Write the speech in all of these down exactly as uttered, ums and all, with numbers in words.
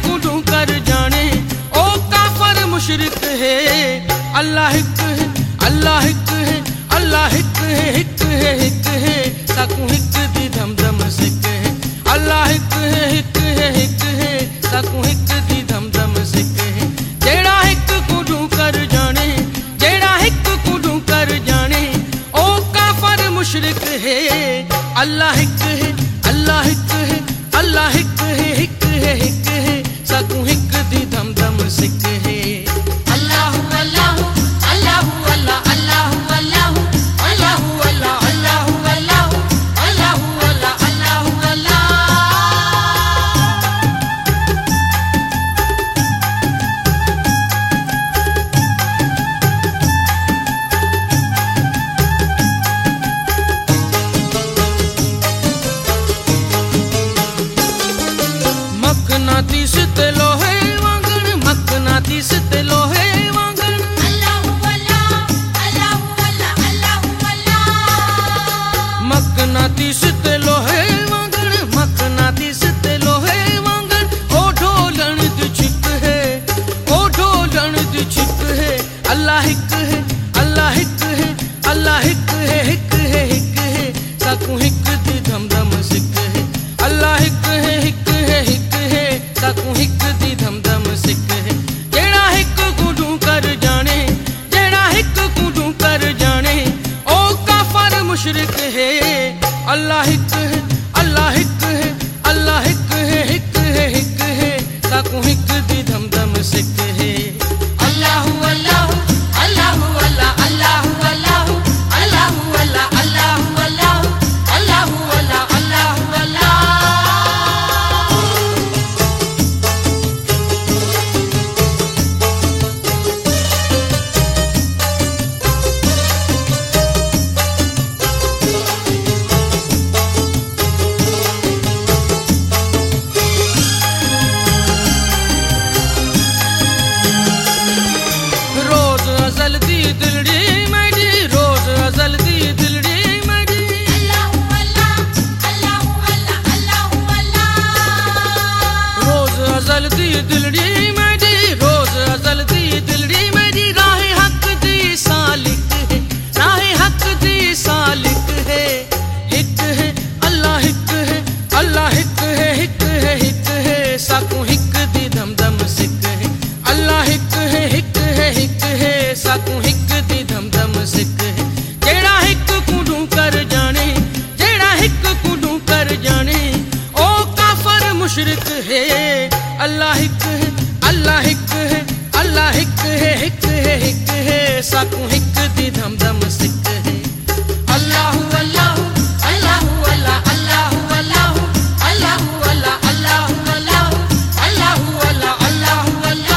कुडू कर जाने ओ काफर मुशरिक है। अल्लाह हिक है, अल्लाह हिक है, अल्लाह हिक है, हिक है, हिक है, साकू हिक दी धम धम सिक है। अल्लाह हिक है, हिक है, हिक है, साकू हिक दी धम धम सिक है। जेड़ा हिक कुडू कर जाने, जेड़ा हिक कुडू कर जाने ओ काफर मुशरिक है। अल्लाह हिक है, अल्लाह हिक है, अल्लाह हिक है, हिक है, हिक है, साकू हिक दी धम धम सिक है। अल्लाहु अल्लाहु अल्लाहु अल्लाह अल्लाहु अल्लाहु अल्लाहु अल्लाह अल्लाहु अल्लाहु अल्लाहु अल्लाह अल्लाहु अल्लाह। मकनातीस ते लोहे वांगण, मकनातीस ते लोहे वांगण, अल्लाहु अल्लाह अल्लाहु अल्लाह अल्लाहु अल्लाह। मकनातीस ते लोहे वांगण, मकनातीस ते लोहे वांगण, ओ ढोलण दी छिक है, ओ ढोलण दी छिक है। अल्लाह हिक है, अल्लाह हिक है, अल्लाह हिक है, हिक है, हिक है, साकू हिक दी धम धम सिक है। अल्लाह हिक है, हिक है, हिक है, साकू हिक दी धम धम सिक है। जेड़ा हिक कुडू कर जाने, जेड़ा हिक कुडू कर जाने ओ काफर मुशरिक है। अल्लाह हिक है, अल्लाह हिक है, अल्लाह हिक है, हिक है, हिक है, साकू हिक दी धम धम सिक है। अल्लाहु अल्लाहु अल्लाहु अल्लाह अल्लाहु अल्लाहु अल्लाहु अल्लाह अल्लाहु अल्लाहु अल्लाहु अल्लाह अल्लाहु अल्लाह। रोज अजल दी दिलड़ी मेरी, रोज अजल दी दिलड़ी मेरी, अल्लाहु अल्लाह अल्लाहु अल्लाह अल्लाहु अल्लाह। रोज अजल दी दिलड़ी मेरी, रोज अजल दी दिलड़ी मेरी, राह हक दी सालिक है, राह हक दी सालिक है। हिक है, अल्लाह हिक है, अल्लाह हिक है, हिक है, हिक है, साकू हिक दी धम धम सिक है। अल्लाह हिक है, हिक है, हिक है, साकू हिक दी धम धम सिक है। जेड़ा हिक कुडू कर जाने, जेड़ा हिक कुडू कर जाने ओ काफर मुशरिक है। अल्लाह हिक है, अल्लाह हिक है, अल्लाह हिक है, हिक है, हिक है, साकू हिक दी धम धम सिक है। अल्लाहु अल्लाहु अल्लाहु अल्लाह अल्लाहु अल्लाहु अल्लाहु अल्लाह अल्लाहु अल्लाहु अल्लाहु अल्लाह अल्लाहु अल्लाह।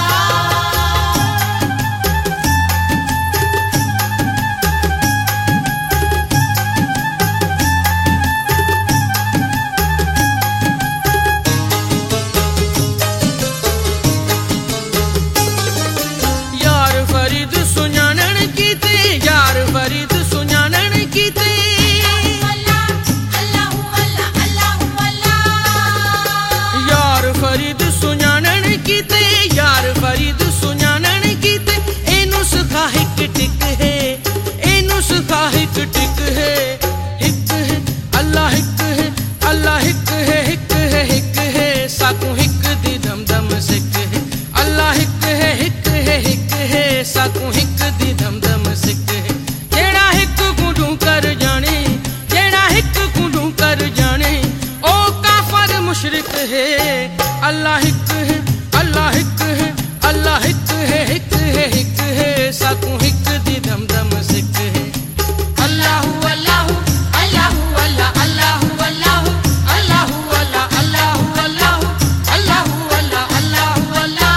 यार फरीद सुजानन कीते, यार फरीद सुजानन कीते, अल्लाहु अल्लाह अल्लाहु अल्लाह। यार फरीद सुजानन कीते, यार फरीद सुजानन कीते, एनू सखा हिक टिक है, एनू सखा हिक टिक है। हिक है, अल्लाह हिक है, अल्लाह हिक है, हिक है, हिक है, साकू हिक दी धम धम सिक है। अल्लाह हिक है, हिक है, हिक है, साकू हिक दी धम धम सिक है। जेड़ा हिक कुडू कर जाने, जेड़ा हिक कुडू कर जाने ओ काफर मुशरिक है। अल्लाह हिक है, अल्लाह हिक है, अल्लाह हिक है, हिक है, हिक है, साकू हिक दी धम धम सिक है। अल्लाहु अल्लाहु अल्लाहु अल्लाह अल्लाहु अल्लाहु अल्लाहु अल्लाह अल्लाहु अल्लाहु अल्लाहु अल्लाह अल्लाहु अल्लाह।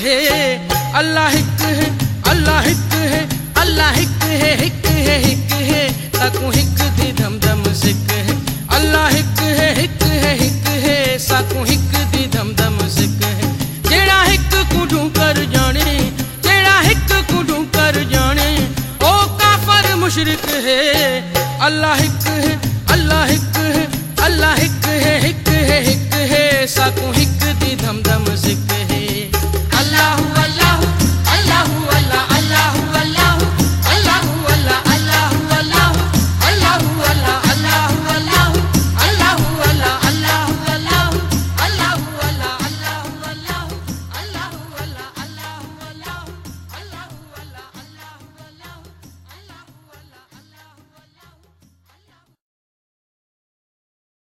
है। अल्लाह हिक है, अल्लाह हिक है, अल्लाह हिक है, हिक है, हिक है, साकू हिक दी धम धम सिक है। अल्लाह हिक है, हिक है, हिक है, साकू हिक दी धम धम सिक है। जेड़ा हिक कुडू कर जाने, जेड़ा हिक कुडू कर जाने, ओ काफर मुशरिक है। अल्लाह हिक